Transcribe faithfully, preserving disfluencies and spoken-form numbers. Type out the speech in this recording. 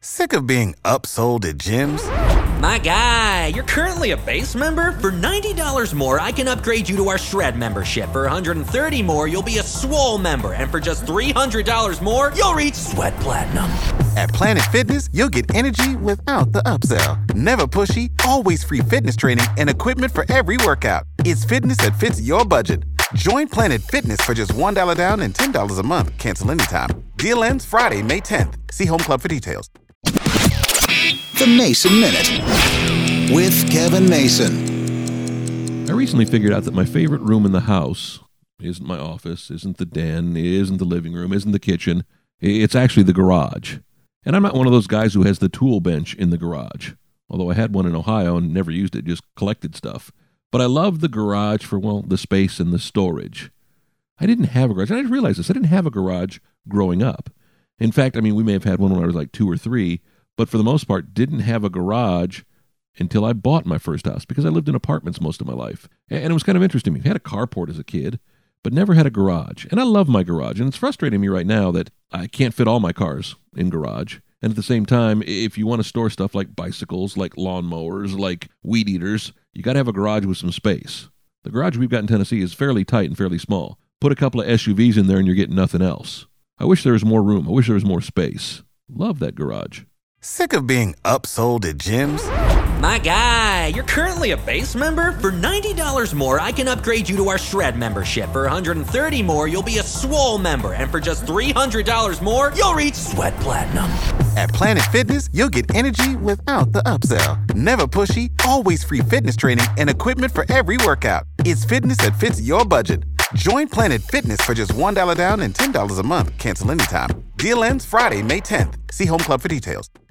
Sick of being upsold at gyms? My guy, you're currently a base member? For ninety dollars more, I can upgrade you to our Shred membership. For one hundred thirty dollars more, you'll be a Swole member. And for just three hundred dollars more, you'll reach Sweat Platinum. At Planet Fitness, you'll get energy without the upsell. Never pushy, always free fitness training and equipment for every workout. It's fitness that fits your budget. Join Planet Fitness for just one dollar down and ten dollars a month. Cancel anytime. Deal ends Friday, May tenth. See Home Club for details. The Mason Minute with Kevin Mason. I recently figured out that my favorite room in the house isn't my office, isn't the den, isn't the living room, isn't the kitchen. It's actually the garage. And I'm not one of those guys who has the tool bench in the garage. Although I had one in Ohio and never used it, just collected stuff. But I love the garage for, well, the space and the storage. I didn't have a garage. And I just realized this. I didn't have a garage growing up. In fact, I mean, we may have had one when I was like two or three, but for the most part, didn't have a garage until I bought my first house because I lived in apartments most of my life. And it was kind of interesting. I had a carport as a kid, but never had a garage. And I love my garage. And it's frustrating me right now that I can't fit all my cars in garage. And at the same time, if you want to store stuff like bicycles, like lawnmowers, like weed eaters, you got to have a garage with some space. The garage we've got in Tennessee is fairly tight and fairly small. Put a couple of S U Vs in there and you're getting nothing else. I wish there was more room. I wish there was more space. Love that garage. Sick of being upsold at gyms? My guy, you're currently a base member? For ninety dollars more, I can upgrade you to our Shred membership. For one hundred thirty dollars more, you'll be a Swole member. And for just three hundred dollars more, you'll reach Sweat Platinum. At Planet Fitness, you'll get energy without the upsell. Never pushy, always free fitness training and equipment for every workout. It's fitness that fits your budget. Join Planet Fitness for just one dollar down and ten dollars a month. Cancel anytime. Deal ends Friday, May tenth. See Home Club for details.